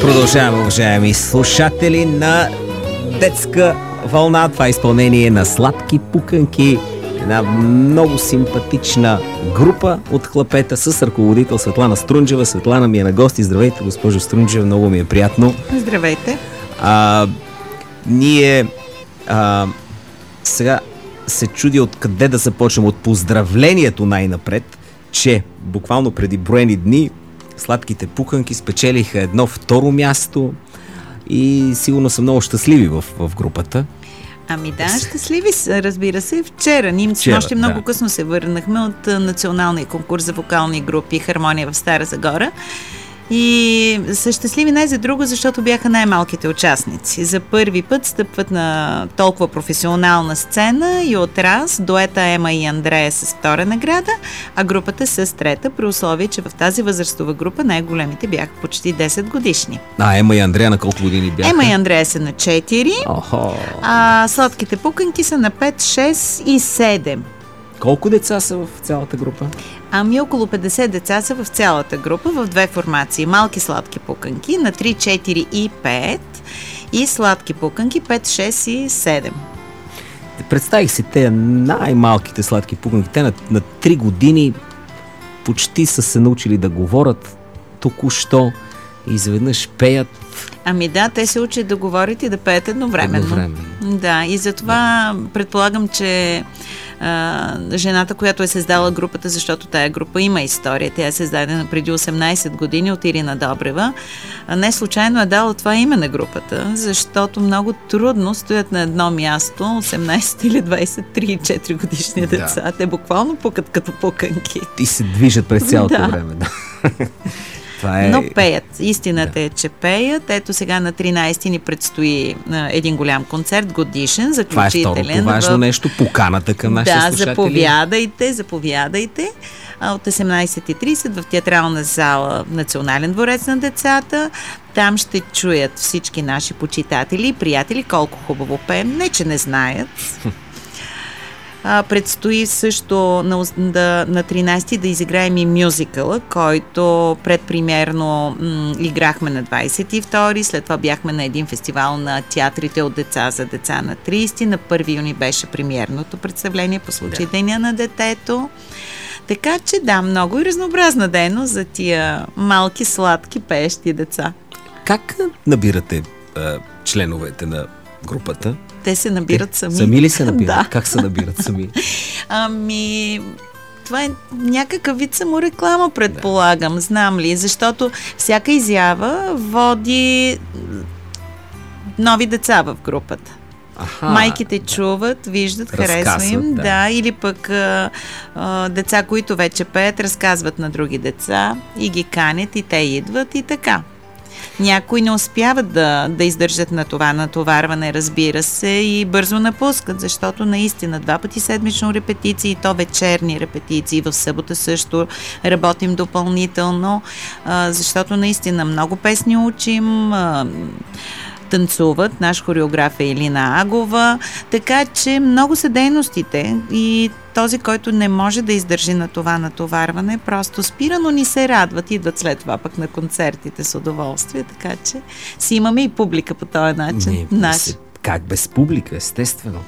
Продължаваме, уважаеми слушатели на Детска вълна. Това е изпълнение на Сладки пуканки. Една много симпатична група от хлапета с ръководител Светлана Струнджева. Светлана ми е на гости. Здравейте, госпожо Струнджева, много ми е приятно. Здравейте. Ние сега се чуди откъде да започнем. От поздравлението най-напред, че буквално преди броени дни Сладките пуканки спечелиха едно второ място и сигурно са много щастливи в групата. Ами да, щастливи са, разбира се. Вчера още много късно се върнахме от националния конкурс за вокални групи Хармония в Стара Загора. И са щастливи не за друго, защото бяха най-малките участници. За първи път стъпват на толкова професионална сцена и от раз дуета Ема и Андрея с втора награда, а групата с трета, при условие, че в тази възрастова група най-големите бяха почти 10 годишни. Ема и Андрея на колко години бяха? Ема и Андрея са на 4, а Сладките пуканки са на 5, 6 и 7. Колко деца са в цялата група? Ами около 50 деца са в цялата група в две формации. Малки сладки пуканки на 3, 4 и 5 и сладки пуканки 5, 6 и 7. Представих си те най-малките сладки пуканки. Те на 3 години почти са се научили да говорят току-що и изведнъж пеят. Ами да, те се учат да говорят и да пеят едновременно. Да, и затова предполагам, че жената, която е създала групата, защото тая група има история, тя е създадена преди 18 години от Ирина Добрева, не случайно е дала това име на групата, защото много трудно стоят на едно място 18 или 23 и 4 годишни деца. Те буквално пукат като пуканки. И се движат през цялото време. Но пеят. Истината е, че пеят. Ето сега на 13 ни предстои един голям концерт, годишен, заключителен. Това е второто важно нещо, поканата към нашите слушатели. Заповядайте. От 18:30 в театрална зала Национален дворец на децата. Там ще чуят всички наши почитатели и приятели колко хубаво пеем. Не, че не знаят. Предстои също на 13 да изиграем и мюзикъла, който предпремиерно играхме на 22, след това бяхме на един фестивал на театрите от деца за деца на 30, на 1 юни беше премиерното представление по случай Деня на детето. Така че много и разнообразна дейност за тия малки, сладки, пеещи деца. Как набирате членовете на групата? Те се набират сами. Сами ли се набират? Да. Как се набират сами? Това е някакъв вид самореклама, предполагам, знам ли, защото всяка изява води нови деца в групата. Майките чуват, виждат, харесва им, или пък деца, които вече пеят, разказват на други деца и ги канят и те идват и така. Някои не успяват да издържат на това натоварване, разбира се, и бързо напускат, защото наистина 2 пъти седмично репетиции, и то вечерни репетиции, в събота също работим допълнително, защото наистина много песни учим, танцуват, наш хореограф е Елина Агова, така че много са дейностите и този, който не може да издържи на това натоварване, просто спира, но ни се радват, идват след това пък на концертите с удоволствие, така че си имаме и публика по този начин. Как без публика, естествено.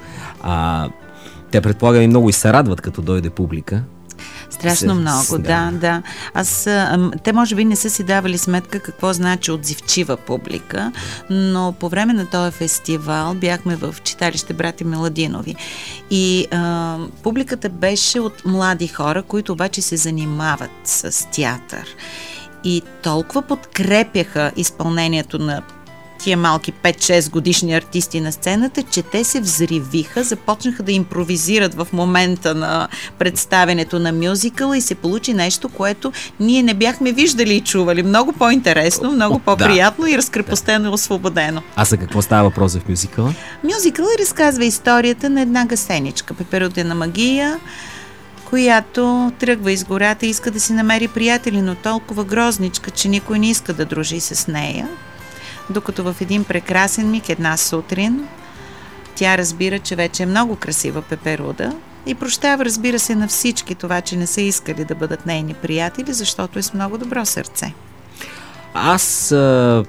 Те предполагам и много и се радват, като дойде публика. Страшно много, да. Те може би не са си давали сметка какво значи отзивчива публика, но по време на този фестивал бяхме в читалище Братя Миладинови и публиката беше от млади хора, които обаче се занимават с театър и толкова подкрепяха изпълнението на тия малки 5-6 годишни артисти на сцената, че те се взривиха, започнаха да импровизират в момента на представянето на мюзикъла и се получи нещо, което ние не бяхме виждали и чували. Много по-интересно, много по-приятно и разкрепостено и освободено. А за какво става въпрос в мюзикъла? Мюзикъла разказва историята на една гасеничка, Пеперудена магия, която тръгва из гората и иска да си намери приятели, но толкова грозничка, че никой не иска да дружи с нея. Докато в един прекрасен миг, една сутрин, тя разбира, че вече е много красива Пеперуда и прощава, разбира се, на всички това, че не са искали да бъдат нейни приятели, защото е с много добро сърце. Аз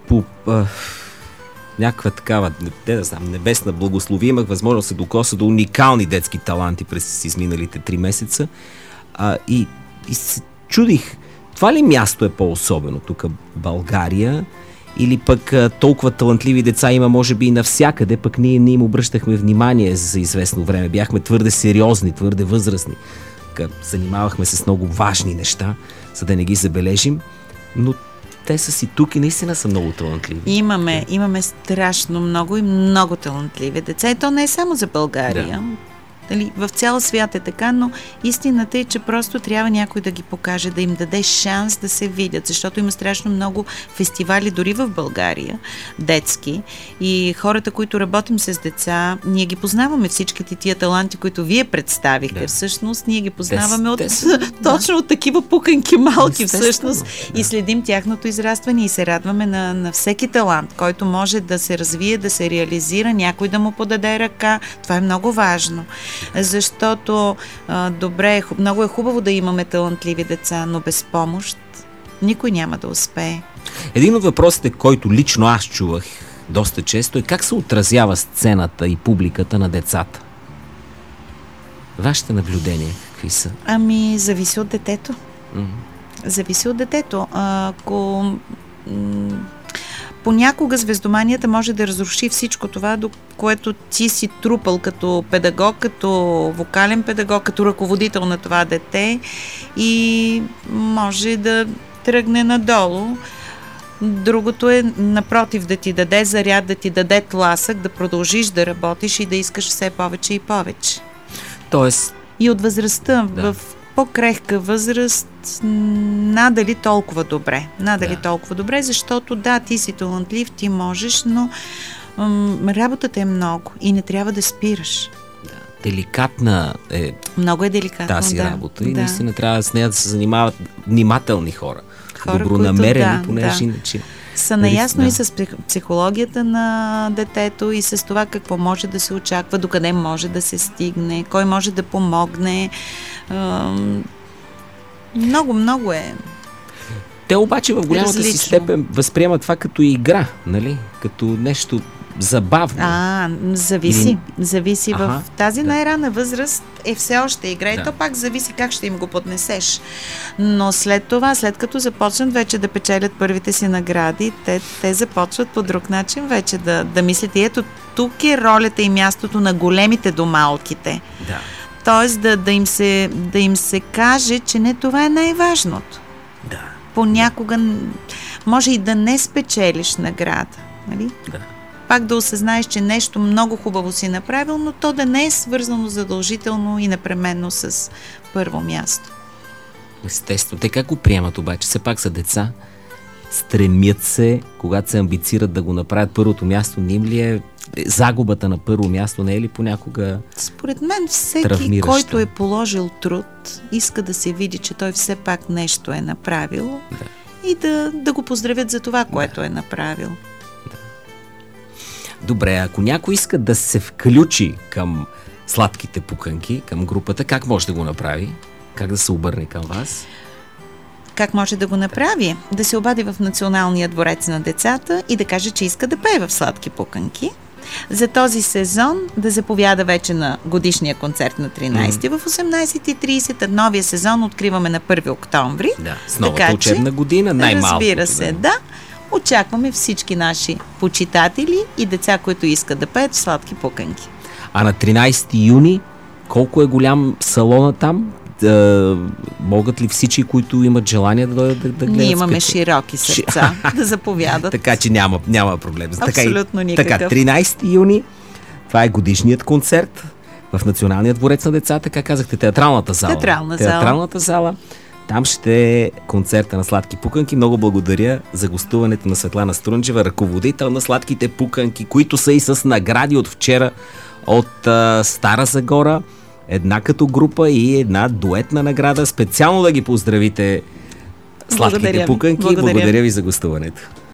по някаква такава, не знам, небесна благословие, имах възможност да се докоса до уникални детски таланти през изминалите 3 месеца. И се чудих, това ли място е по-особено тук в България? Или пък толкова талантливи деца има, може би, и навсякъде, пък ние не им обръщахме внимание за известно време. Бяхме твърде сериозни, твърде възрастни. Занимавахме се с много важни неща, за да не ги забележим, но те са си тук и наистина са много талантливи. Имаме страшно много и много талантливи деца. И то не е само за България. Да. Дали, в цял свят е така, но истината е, че просто трябва някой да ги покаже, да им даде шанс да се видят, защото има страшно много фестивали дори в България, детски, и хората, които работим с деца, ние ги познаваме всичките тия таланти, които вие представихте. Да. Всъщност, ние ги познаваме точно от такива пуканки малки, всъщност, и следим тяхното израстване и се радваме на всеки талант, който може да се развие, да се реализира, някой да му подаде ръка. Това е много важно. Защото много е хубаво да имаме талантливи деца, но без помощ никой няма да успее. Един от въпросите, който лично аз чувах доста често, е как се отразява сцената и публиката на децата? Вашите наблюдения какви са? Зависи от детето. Зависи от детето. Ако понякога звездоманията може да разруши всичко това, до което ти си трупал като педагог, като вокален педагог, като ръководител на това дете, и може да тръгне надолу. Другото е, напротив, да ти даде заряд, да ти даде тласък, да продължиш да работиш и да искаш все повече и повече. Тоест... И от възрастта, в по-крехка възраст, надали толкова добре. Толкова добре, защото ти си талантлив, ти можеш, но работата е много и не трябва да спираш. Деликатна е. Много е деликатна тази работа и наистина трябва с нея да се занимават внимателни хора добронамерени, понеже иначе са наясно и с психологията на детето и с това какво може да се очаква, докъде може да се стигне, кой може да помогне. Много е. Те обаче в голямата си степен възприемат това като игра, нали? Като нещо забавно. Зависи. В тази най-рана възраст е все още игра и то пак зависи как ще им го поднесеш. Но след това, след като започнат вече да печелят първите си награди, те започват по друг начин вече да мислят. И ето тук е ролята и мястото на големите до малките. Да. Тоест да им се каже, че не това е най-важното. Да. Понякога може и да не спечелиш награда. Нали? Да. Пак да осъзнаеш, че нещо много хубаво си направил, но то да не е свързано задължително и непременно с първо място. Естествено. Те как го приемат обаче? Все пак са деца, стремят се, когато се амбицират да го направят първото място, не им ли е загубата на първо място, не е ли понякога според мен всеки, който е положил труд, иска да се види, че той все пак нещо е направил и да го поздравят за това, което е направил. Добре, ако някой иска да се включи към сладките пуканки, към групата, как може да го направи? Как да се обърне към вас? Как може да го направи? Да се обади в Националния дворец на децата и да каже, че иска да пее в сладки пуканки. За този сезон да заповяда вече на годишния концерт на 13 в 18:30, а новия сезон откриваме на 1 октомври. Да, с новата учебна година, най-малко. Разбира се, очакваме всички наши почитатели и деца, които искат да пеят в сладки пуканки. А на 13 юни, колко е голям салона там? Могат ли всички, които имат желание да дойдат да гледат? Ние имаме широки сърца да заповядат. Така че няма проблем. Абсолютно никакъв. Така, 13 юни, това е годишният концерт в Националния дворец на децата. Как казахте, театралната зала. Театралната зала. Там ще е концерта на Сладки пуканки. Много благодаря за гостуването на Светлана Струнджева, ръководител на Сладките пуканки, които са и с награди от вчера от Стара Загора. Една като група и една дуетна награда. Специално да ги поздравите Сладките пуканки. Благодаря ви за гостуването.